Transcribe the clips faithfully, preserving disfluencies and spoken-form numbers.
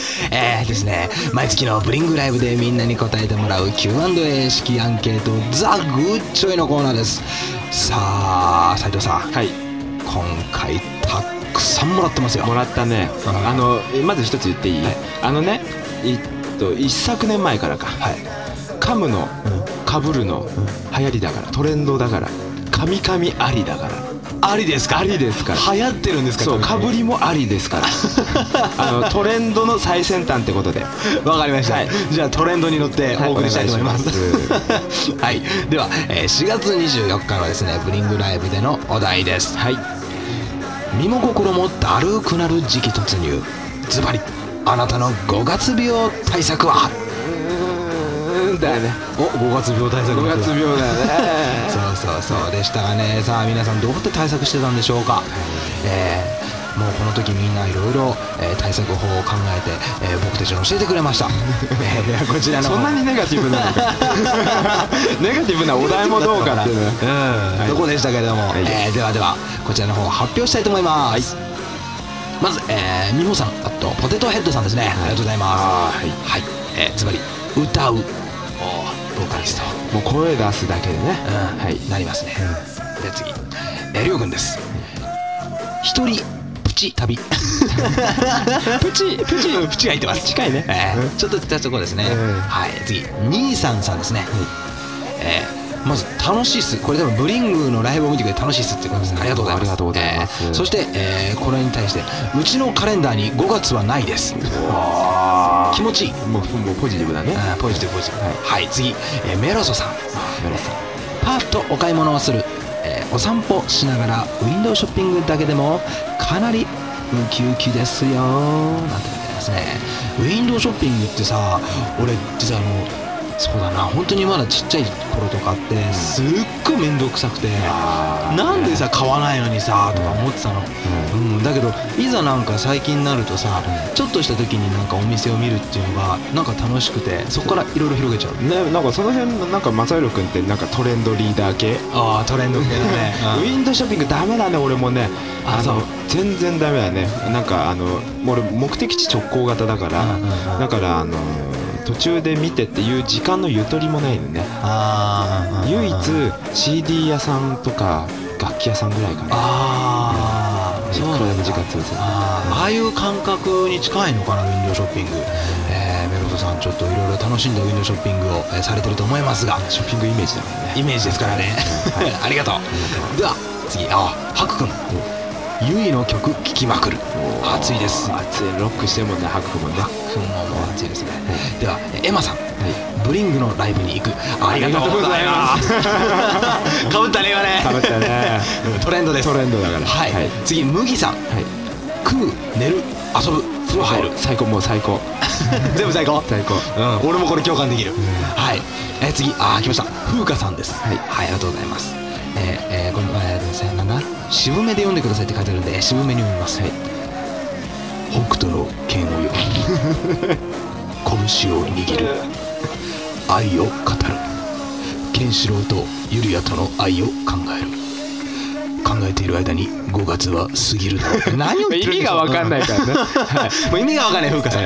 えーですね、毎月のブリングライブでみんなに答えてもらう キューアンドエー 式アンケートザ・グッチョイのコーナーです。さあ斉藤さん、 はい、 今回たくさんもらってますよ。 もらったね。あのまず一つ言っていい、はい、あのね、えっと一昨年前からか、はい、噛むの、かぶるの、うん、流行りだから、トレンドだから、カミカミありだから。 ありですか？ありですか？流行ってるんですか？ そう、かぶりもありですからあのトレンドの最先端ってことで。 わかりました、はい、じゃあトレンドに乗ってお送りしたいと思います、はい、はい、では、えー、しがつにじゅうよっかのですねブリングライブでのお題です。はい、身も心もだるくなる時期突入。ズバリあなたのごがつ病対策は？ だよね。 お、ごがつ病対策。 ごがつ病だよねそうそうそうでしたがね。さあ皆さんどうやって対策してたんでしょうか。えー、もうこの時みんないろいろ対策法を考えて、えー、僕たちに教えてくれましたえー、こちらのそんなにネガティブなのかネガティブなお題もどうかっていう、 うんはい、どこでしたけれども、はい、えー、ではではこちらの方を発表したいと思います、はい、まず、えー、美穂さん、あとポテトヘッドさんですね、はい、ありがとうございます。はい、はい、えー、つまり歌う、ボーカリスト、 もう声出すだけでね、 うん、はい、なりますね、うん、で次、えー、りょうくんです。一人プチ旅プチプチプチが入ってます。近いね、えー、ちょっとしたところですね、うん、はい、次兄さんさんですね、うん、えー、まず楽しいっす。これ多分ブリングのライブを見てくれて楽しいっすってことですね。ありがとうございます。ありがとうございます、えー、そして、えー、これに対してうちのカレンダーにごがつはないです。気持ちいい。 もう、もうポジティブだね。 あ、ポジティブポジティブ、はい、はい、次、えー、メロソさん。メロソパーッとお買い物をする、えー、お散歩しながらウィンドウショッピングだけでもかなりウキウキですよなんて書いてありますね。ウィンドウショッピングってさ、俺実はあのそうだな、本当にまだちっちゃい頃とかってすっごい面倒くさくて、なんでさ買わないのにさとか思ってたの、うん、うん、だけどいざなんか最近になるとさ、ちょっとした時になんかお店を見るっていうのがなんか楽しくて、そこからいろいろ広げちゃうね。なんかその辺のなんか正弘君ってなんかトレンドリーダー系。 ああ、トレンド系だねウィンドウショッピングダメだね。俺もね、あの全然ダメだね。なんかあの俺目的地直行型だから、だからあの途中で見てっていう時間のゆとりもないのね。あ、唯一 シーディー 屋さんとか楽器屋さんぐらいかな。ああ、そうなんだ。時間潰せる。 ああいう感覚に近いのかな、ウィンドウショッピング。えー、メロソさんちょっといろいろ楽しんだウィンドウショッピングを、えー、されてると思いますが、 ショッピングイメージだからね。 イメージですからねありがとう。では次、あ、ハクくん、ゆいの曲聴きまくる。熱いです。 熱い。ロックしてるもんね、ハクくんもね。 ハクくんももう熱いですね。ではエマさん、ブリングのライブに行く。ありがとうございますかぶったね今ね。 かぶったねトレンドです。 トレンドだから。 はい、次麦さん、食う、寝る、遊ぶ、風呂入る。 最高、もう最高全部最高。 最高、 俺もこれ共感できる。はい、え次、あ、来ました、風花さんです。はい、ありがとうございます。えー、えー、この前ですね、なんだ、渋めで読んでくださいって書いてあるんで渋めに読みます。はい、北斗の剣を読む拳を握る、愛を語る、ケンシロウとユリアとの愛を考える、考えている間にごがつは過ぎるだろう。何を言ってるんですか。意味が分かんないからね、はい、もう意味が分かんない風花さん、はい、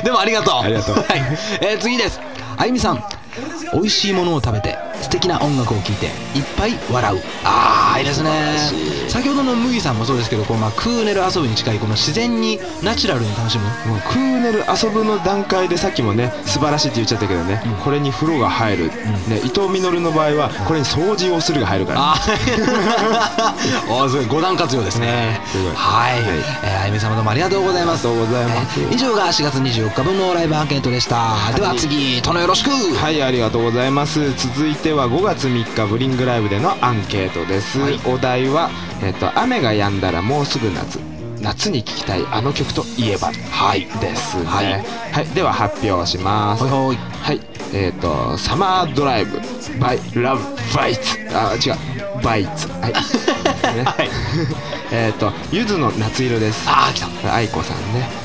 でもありがとう。ありがとう。はい、えー、次です。あゆみさん、美味しいものを食べて素敵な音楽を聴いていっぱい笑う。ああ、いいですね。先ほどの麦さんもそうですけど、こう、まあ、クーネル遊ぶに近いこの自然にナチュラルに楽しむ。 もうクーネル遊ぶの段階でさっきもね素晴らしいって言っちゃったけどね、うん、これに風呂が入る、うん、ね、伊藤実の場合はこれに掃除をするが入るから、ね、 ああすごい五段活用ですね。すごい。はい、はい、えー、あゆみ様どうもありがとうございます。 ありがとうございます、 えー、以上がしがつにじゅうよっかぶんのライブアンケートでした。はい、では次、殿よろしく。 はい、ありがとうございます。続いてはごがつみっかブリングライブでのアンケートです。はい、お題は、えっと、雨が止んだらもうすぐ夏、夏に聴きたいあの曲といえば、はいですね。はい、はい、では発表します。はいはい、はい、えっとサマードライブ by ラブバイツ、あ、違う、バイツ、はい、ね、はい、えっとゆずの夏色です。 あー、来た。 愛子さんね。えっ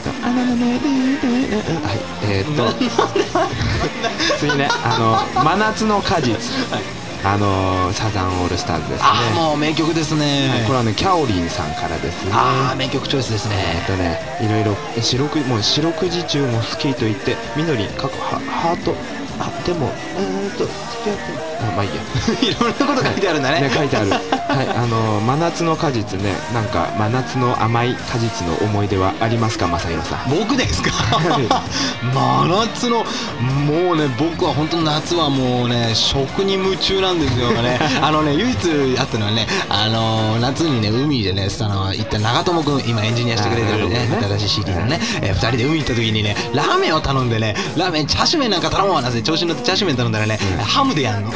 とあななねでではいえー、っと次ねあの真夏の果実、はい、あのサザンオールスターズですね。 あもう名曲ですね、 はい、これはねキャオリンさんからですね。 あ名曲チョイスですね。 えー、っとねいろいろ四六もう四六時中も好きと言ってみのりん過去ハートあでもうーんと付き合ってあまあいいやいろんなこと書いてあるんだね。 ね書いてあるはいあの真夏の果実ねなんか真夏の甘い果実の思い出はありますか正弘さん。 僕ですか真夏のもうね僕は本当夏はもうね食に夢中なんですよねあのね唯一あったのはねあの夏にね海でねあの行った長友君今エンジニアしてくれてるね新しい シーディー のね、えー、ふたりで海行った時にねラーメンを頼んでねラーメンチャーシュー麺なんか頼もうわなぜ調子に乗ってチャーシュー麺頼んだらね、うん、ハムでやんの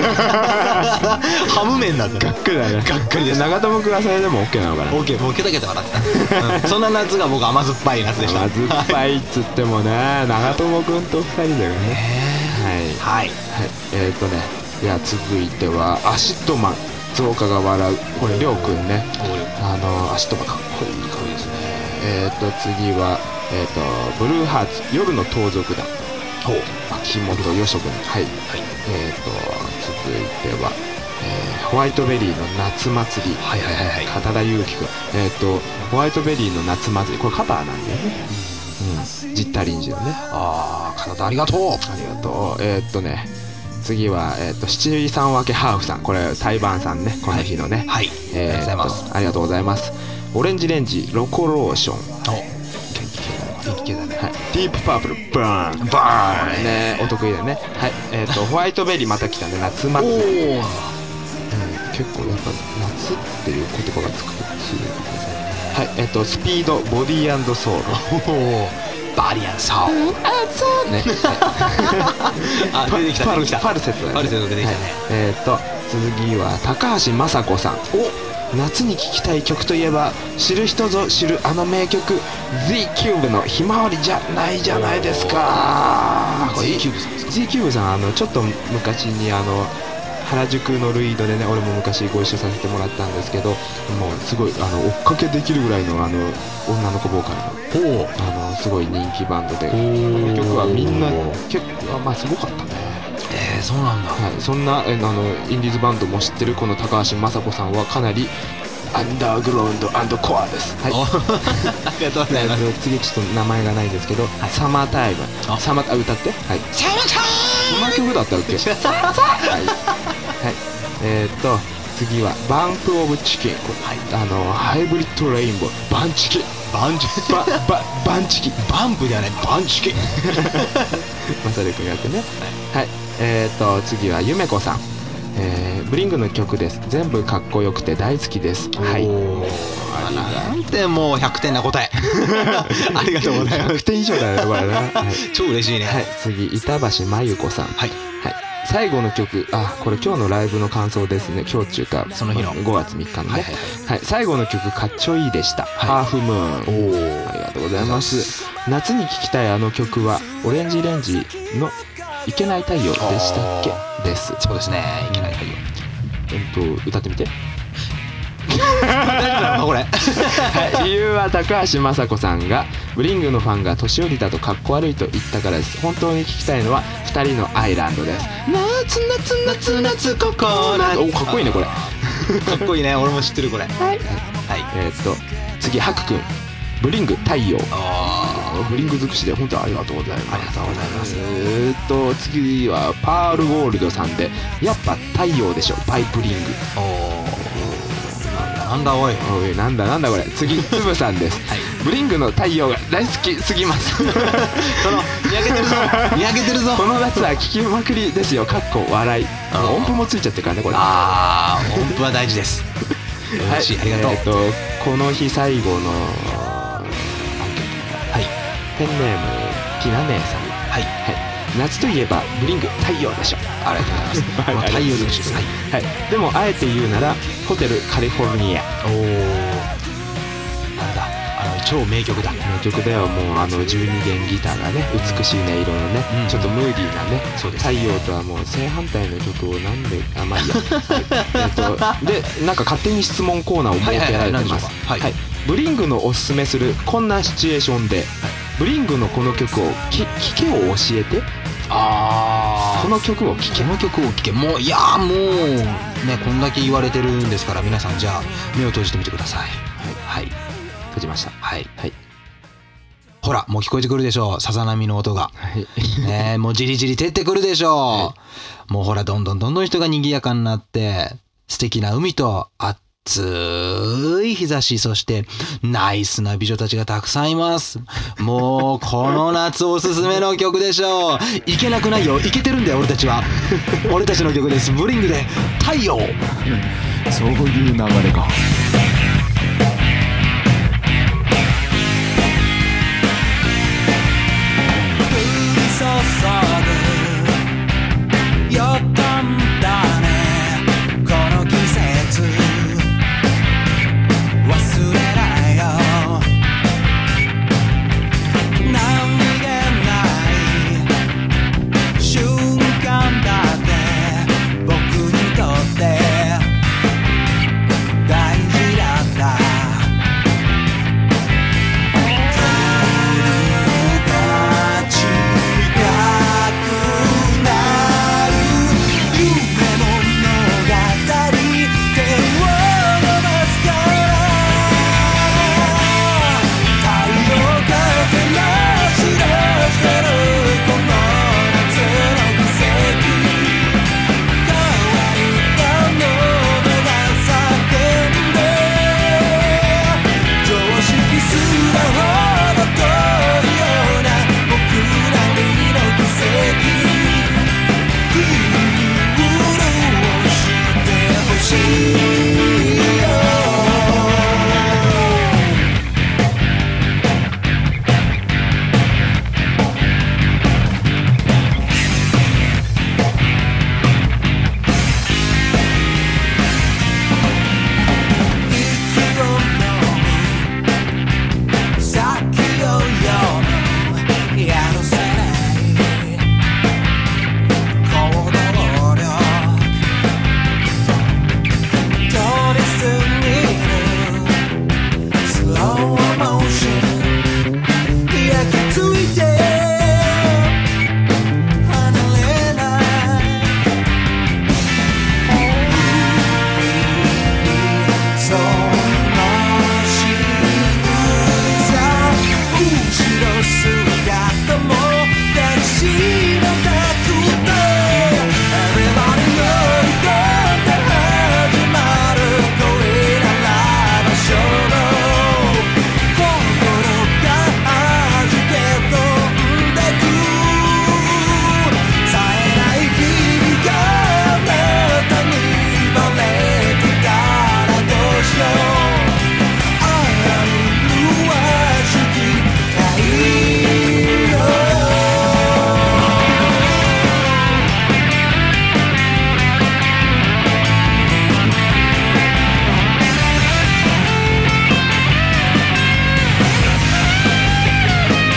ハム麺だったがっかりだね。 がっかりです。 長友君はそれでも OK なのかな。 OK もうケタケタ笑ってた、うん、そんな夏が僕甘酸っぱい夏でした。 甘酸っぱいっつってもね長友君とふたりだよね。はい、はいはい、えー、っとねいや続いてはアシッドマン増加が笑うこれりょうくんねあのアシッドマンかっこいいかっこいいですね。えー、っと次はえー、っとブルーハーツ夜の盗賊団秋元よしょくんはい、はい、えー、っと続いてはえー、ホワイトベリーの夏祭り、はいはいはいはい、片田裕樹君、えー、とホワイトベリーの夏祭りこれカバーなんだよね、うん、ジッタリンジのね。 ああ片田ありがとうありがとう。えー、っとね次は、えー、と七里三分けハーフさんこれ台湾さんねこの日のね、はい、えー、ありがとうございます。オレンジレンジロコローション元気系だね、はい、ディープパープルバーンバーンねお得意だね。はいえー、とホワイトベリーまた来たね夏祭り結構やっぱ夏っていう言葉がつくとするんですね。はいえっとスピードボディー&ソウルバリアンソウルあそうねあ出てきたパルセットパルセット出てきたね。 えっと次は高橋雅子さん。お夏に聴きたい曲といえば知る人ぞ知るあの名曲 Z キューブのひまわりじゃないじゃないですか。 Z キューブさんですか。 Z キューブさんあのちょっと昔にあの原宿のルイードでね俺も昔ご一緒させてもらったんですけどもうすごいあの追っかけできるぐらいのあの女の子ボーカルのあのすごい人気バンドでこの曲はみんな結構まあすごかったね。 えー、そうなんだ、 はい、そんなえあのインディーズバンドも知ってるこの高橋雅子さんはかなりアンダーグラウンド&コアです。はい。 ありがとうございます。 次ちょっと名前がないですけど、はい、サマータイム。サマー歌って。はい。 サマータイム。 そんな曲だったっけ？はい。はい。えー、っと次はバンプオブチキン。はい。あのハイブリッドレインボーバンチキ。 バンチキ。 バババンチキ。 バンプではないバンチキ。 マサル君やってね。はい。えー、っと次はゆめこさん。えー、ブリングの曲です。全部かっこよくて大好きです。はい。 なんてもうひゃくてんな答え。ありがとうございます。 ひゃくてん以上だよねこれね。はい、 超嬉しいね。 はい。次板橋真由子さん。はい。はい。最後の曲あこれ今日のライブの感想ですね。今日中かその日のごがつみっかのね。はい、はいはい、最後の曲かっちょいいでした。はい、ハーフムーン。おありがとうございます。夏に聴きたいあの曲はオレンジレンジのいけない太陽でしたっけです。 そうですね。いけない太陽。 えっと歌ってみて。 大丈夫なのかこれ。 はい、理由は高橋雅子さんがブリングのファンが年寄りだとかっこ悪いと言ったからです。本当に聞きたいのはふたりのアイランドです。夏夏夏夏ここなおかっこいいねこれ。 かっこいいね。俺も知ってるこれ。はい。はい、 えー、っと次ハクくんブリング太陽。あブリング尽くしで本当にありがとうございます。ありがとうございます。えー、っと次はパールゴールドさんでやっぱ太陽でしょバイブリング。おなんだおいおいなんだなんだこれ。次つぶさんです。はい、ブリングの太陽が大好きすぎます。その見上げてるぞ見上げてるぞ。 この夏は聴きまくりですよかっこ笑い。音符もついちゃってるからねこれ。 ああ音符は大事です。 はい、ありがとう。えっとこの日最後のアンケートはいペンネームティナ姉さん。はいはい夏といえばブリング太陽でしょ。ありがとうございます。太陽尽くしです。はい、はい、でもあえて言うならホテルカリフォルニア。おおなんだあの超名曲だ。 名曲だよ。もうあのじゅうにげんギターがね美しい音色のね、うん、ちょっとムーディーなね、そうですね、太陽とはもう正反対の曲をなんであまあいいや、はい、えっとでなんか勝手に質問コーナーを設けられてます。はい、はいはい、 ブリングのおすすめするこんなシチュエーションで、ブリングのこの曲を聴けを教えて。 あこの曲を聴け、 この曲を聴け。もういやーもうね、こんだけ言われてるんですから、皆さんじゃあ目を閉じてみてください。はい、はい、 閉じました。 はい、 はい、 ほらもう聞こえてくるでしょう、さざ波の音が、 はい、 ね、もうじりじり照ってくるでしょう、はい、もうほらどんどんどんどん人が賑やかになって、素敵な海と暑い日差し、そしてナイスな美女たちがたくさんいます。もうこの夏おすすめの曲でしょう。いけなくないよ、いけてるんだよ俺たちは。俺たちの曲です。ブリングで太陽。 そういう流れか。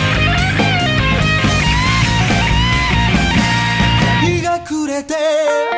て